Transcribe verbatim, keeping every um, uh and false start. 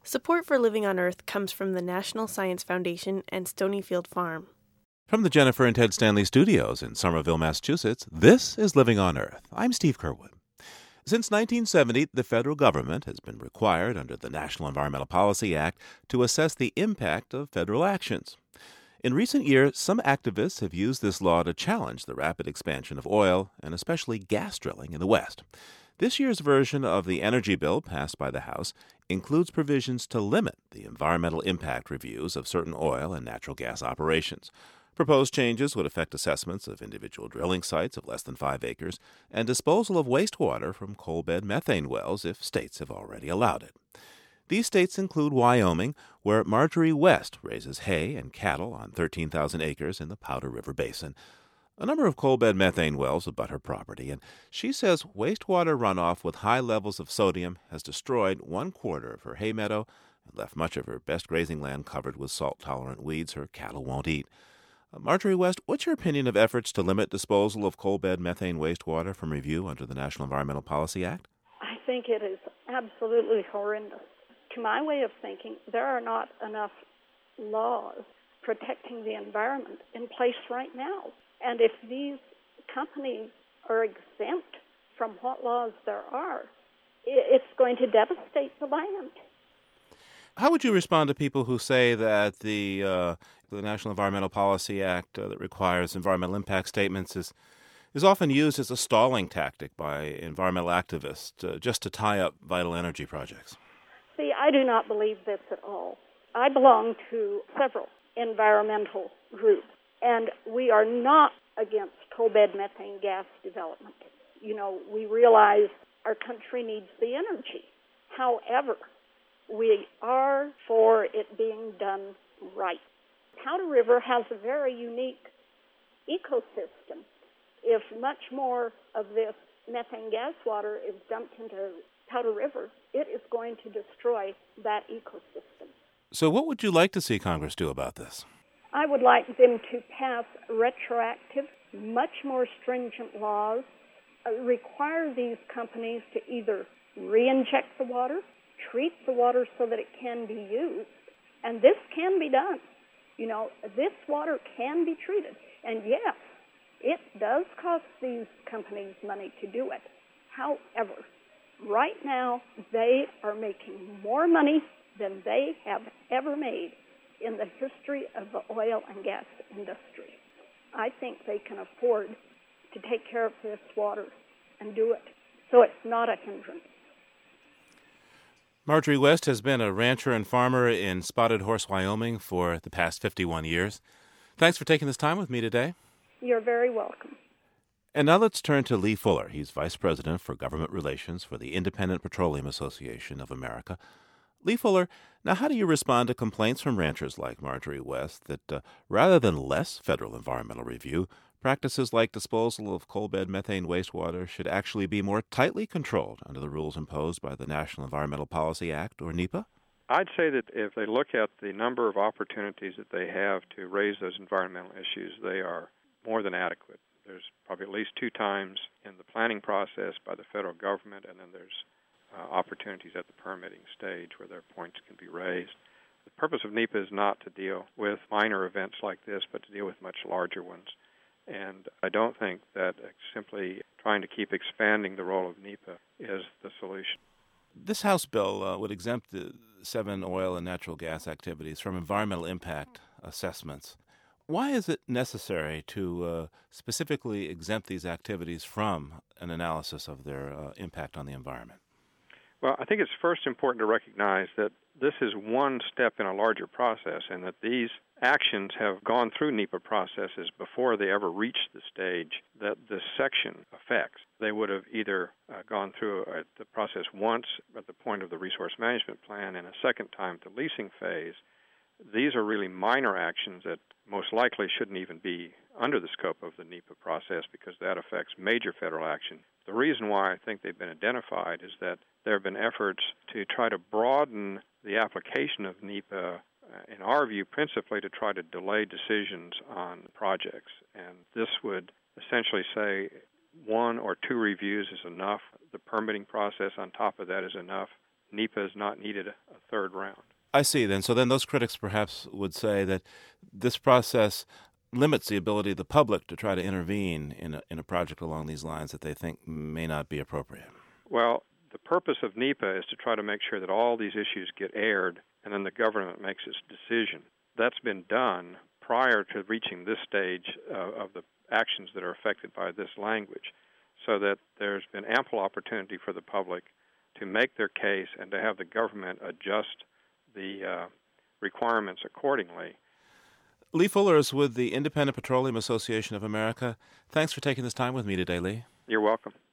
Support for Living on Earth comes from the National Science Foundation and Stonyfield Farm. From the Jennifer and Ted Stanley Studios in Somerville, Massachusetts, this is Living on Earth. I'm Steve Curwood. Since nineteen seventy, the federal government has been required under the National Environmental Policy Act to assess the impact of federal actions. In recent years, some activists have used this law to challenge the rapid expansion of oil and especially gas drilling in the West. This year's version of the energy bill passed by the House includes provisions to limit the environmental impact reviews of certain oil and natural gas operations. Proposed changes would affect assessments of individual drilling sites of less than five acres and disposal of wastewater from coal bed methane wells if states have already allowed it. These states include Wyoming, where Marjorie West raises hay and cattle on thirteen thousand acres in the Powder River Basin. A number of coal bed methane wells abut her property, and she says wastewater runoff with high levels of sodium has destroyed one quarter of her hay meadow and left much of her best grazing land covered with salt-tolerant weeds her cattle won't eat. Uh, Marjorie West, what's your opinion of efforts to limit disposal of coal bed methane wastewater from review under the National Environmental Policy Act? I think it is absolutely horrendous. To my way of thinking, there are not enough laws protecting the environment in place right now. And if these companies are exempt from what laws there are, it's going to devastate the land. How would you respond to people who say that the uh, the National Environmental Policy Act uh, that requires environmental impact statements is is often used as a stalling tactic by environmental activists uh, just to tie up vital energy projects? See, I do not believe this at all. I belong to several environmental groups, and we are not against coal bed methane gas development. You know, we realize our country needs the energy. However, we are for it being done right. Powder River has a very unique ecosystem. If much more of this methane gas water is dumped into Powder River, it is going to destroy that ecosystem. So what would you like to see Congress do about this? I would like them to pass retroactive, much more stringent laws, uh, require these companies to either re-inject the water, treat the water so that it can be used, and this can be done. You know, this water can be treated. And yes, it does cost these companies money to do it. However, right now, they are making more money than they have ever made in the history of the oil and gas industry. I think they can afford to take care of this water and do it, so it's not a hindrance. Marjorie West has been a rancher and farmer in Spotted Horse, Wyoming for the past fifty-one years. Thanks for taking this time with me today. You're very welcome. And now let's turn to Lee Fuller. He's Vice President for Government Relations for the Independent Petroleum Association of America. Lee Fuller, now how do you respond to complaints from ranchers like Marjorie West that uh, rather than less federal environmental review, practices like disposal of coal bed methane wastewater should actually be more tightly controlled under the rules imposed by the National Environmental Policy Act, or NEPA? I'd say that if they look at the number of opportunities that they have to raise those environmental issues, they are more than adequate. There's probably at least two times in the planning process by the federal government, and then there's uh, opportunities at the permitting stage where their points can be raised. The purpose of NEPA is not to deal with minor events like this, but to deal with much larger ones. And I don't think that simply trying to keep expanding the role of NEPA is the solution. This House bill uh, would exempt the seven oil and natural gas activities from environmental impact assessments. Why is it necessary to uh, specifically exempt these activities from an analysis of their uh, impact on the environment? Well, I think it's first important to recognize that this is one step in a larger process, and that these actions have gone through NEPA processes before they ever reach the stage that this section affects. They would have either uh, gone through uh, the process once at the point of the resource management plan and a second time at the leasing phase. These are really minor actions that most likely shouldn't even be under the scope of the NEPA process because that affects major federal action. The reason why I think they've been identified is that there have been efforts to try to broaden the application of NEPA, uh, in our view, principally to try to delay decisions on projects. And this would essentially say one or two reviews is enough. The permitting process on top of that is enough. NEPA is not needed a third round. I see then. So then those critics perhaps would say that this process limits the ability of the public to try to intervene in a, in a project along these lines that they think may not be appropriate. Well, the purpose of NEPA is to try to make sure that all these issues get aired and then the government makes its decision. That's been done prior to reaching this stage uh, of the actions that are affected by this language, so that there's been ample opportunity for the public to make their case and to have the government adjust the uh, requirements accordingly. Lee Fuller is with the Independent Petroleum Association of America. Thanks for taking this time with me today, Lee. You're welcome.